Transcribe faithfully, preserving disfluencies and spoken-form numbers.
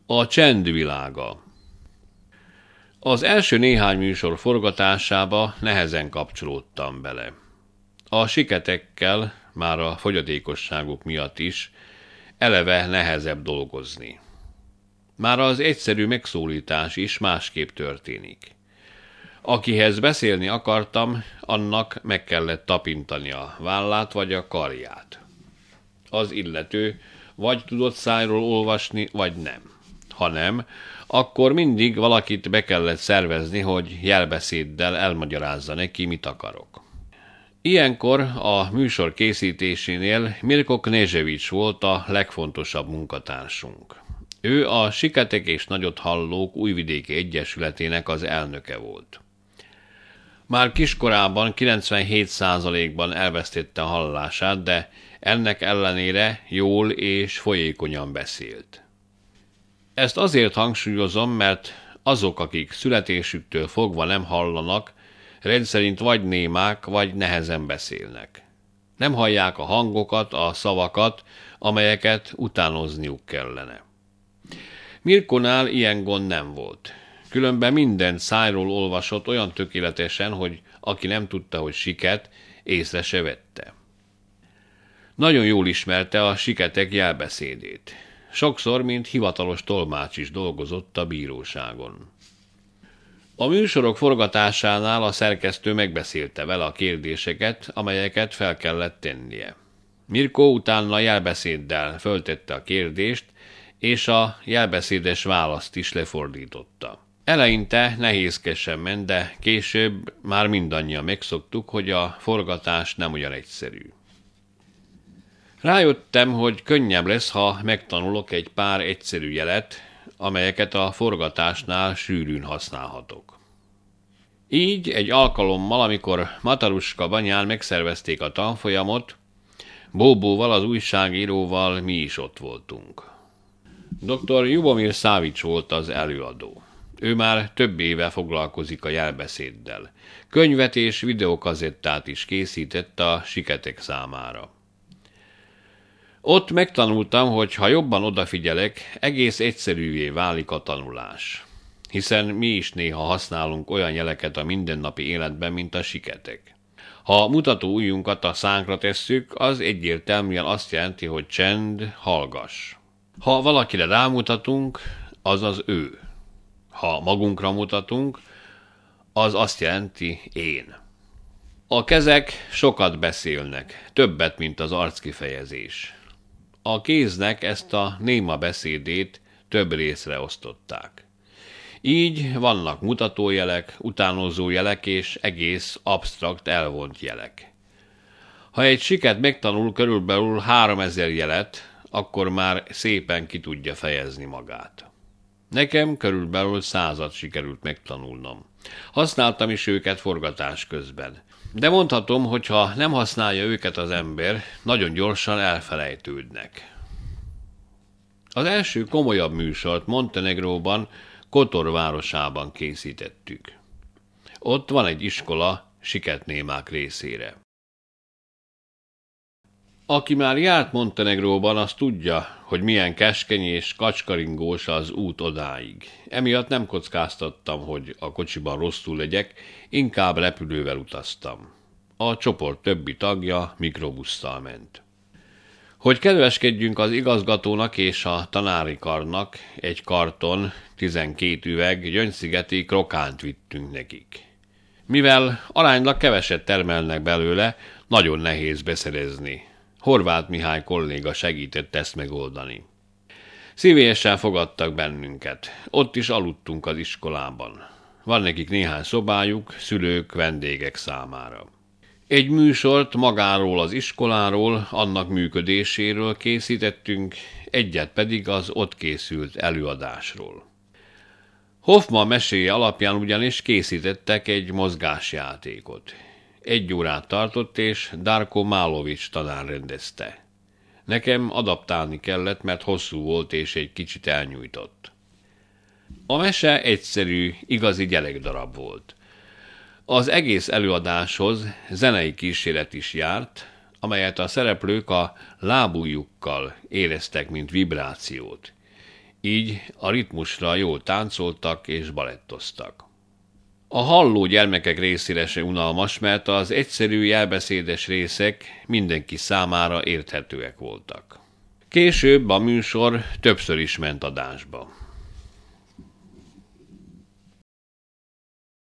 A csend világa. Az első néhány műsor forgatásába nehezen kapcsolódtam bele. A siketekkel, már a fogyatékosságuk miatt is, eleve nehezebb dolgozni. Már az egyszerű megszólítás is másképp történik. Akihez beszélni akartam, annak meg kellett tapintani a vállát vagy a karját. Az illető vagy tudott szájról olvasni, vagy nem. Ha nem, akkor mindig valakit be kellett szervezni, hogy jelbeszéddel elmagyarázza neki, mit akarok. Ilyenkor a műsor készítésénél Mirko Knežević volt a legfontosabb munkatársunk. Ő a Siketek és Nagyot Hallók Újvidéki Egyesületének az elnöke volt. Már kiskorában kilencvenhét százalékban elvesztette a hallását, de ennek ellenére jól és folyékonyan beszélt. Ezt azért hangsúlyozom, mert azok, akik születésüktől fogva nem hallanak, rendszerint vagy némák, vagy nehezen beszélnek. Nem hallják a hangokat, a szavakat, amelyeket utánozniuk kellene. Mirkonál ilyen gond nem volt. Különben mindent szájról olvasott olyan tökéletesen, hogy aki nem tudta, hogy siket, észre se vette. Nagyon jól ismerte a siketek jelbeszédét. Sokszor, mint hivatalos tolmács is dolgozott a bíróságon. A műsorok forgatásánál a szerkesztő megbeszélte vele a kérdéseket, amelyeket fel kellett tennie. Mirko utána jelbeszéddel föltette a kérdést, és a jelbeszédes választ is lefordította. Eleinte nehézkesen ment, de később már mindannyian megszoktuk, hogy a forgatás nem olyan egyszerű. Rájöttem, hogy könnyebb lesz, ha megtanulok egy pár egyszerű jelet, amelyeket a forgatásnál sűrűn használhatok. Így egy alkalommal, amikor Mataruska banyán megszervezték a tanfolyamot, Bóbóval, az újságíróval mi is ott voltunk. doktor Ljubomir Savić volt az előadó. Ő már több éve foglalkozik a jelbeszéddel. Könyvet és videókazettát is készített a siketek számára. Ott megtanultam, hogy ha jobban odafigyelek, egész egyszerűvé válik a tanulás. Hiszen mi is néha használunk olyan jeleket a mindennapi életben, mint a siketek. Ha mutató ujjunkat a szánkra tesszük, az egyértelműen azt jelenti, hogy csend, hallgass. Ha valakire rámutatunk, az az ő. Ha magunkra mutatunk, az azt jelenti én. A kezek sokat beszélnek, többet, mint az arckifejezés. A kéznek ezt a néma beszédét több részre osztották. Így vannak mutatójelek, utánozójelek és egész absztrakt elvont jelek. Ha egy siket megtanul körülbelül háromezer jelet, akkor már szépen ki tudja fejezni magát. Nekem körülbelül százat sikerült megtanulnom. Használtam is őket forgatás közben. De mondhatom, hogy ha nem használja őket az ember, nagyon gyorsan elfelejtődnek. Az első komolyabb műsort Montenegróban, Kotor városában készítettük. Ott van egy iskola siketnémák részére. Aki már járt Montenegróban, az tudja, hogy milyen keskeny és kacskaringós az út odáig. Emiatt nem kockáztattam, hogy a kocsiban rosszul legyek, inkább repülővel utaztam. A csoport többi tagja mikrobusszal ment. Hogy kedveskedjünk az igazgatónak és a tanári karnak, egy karton, tizenkét üveg gyöngyszigeti krokánt vittünk nekik. Mivel aránylag keveset termelnek belőle, nagyon nehéz beszerezni. Horváth Mihály kolléga segített ezt megoldani. Szívélyesen fogadtak bennünket. Ott is aludtunk az iskolában. Van nekik néhány szobájuk, szülők, vendégek számára. Egy műsort magáról az iskoláról, annak működéséről készítettünk, egyet pedig az ott készült előadásról. Hoffman meséje alapján ugyanis készítettek egy mozgásjátékot. Egy órát tartott, és Darko Málovics tanár rendezte. Nekem adaptálni kellett, mert hosszú volt és egy kicsit elnyújtott. A mese egyszerű, igazi gyerekdarab volt. Az egész előadáshoz zenei kíséret is járt, amelyet a szereplők a lábujjukkal éreztek, mint vibrációt. így a ritmusra jól táncoltak és balettoztak. A halló gyermekek részére se unalmas, mert az egyszerű jelbeszédes részek mindenki számára érthetőek voltak. Később a műsor többször is ment adásba.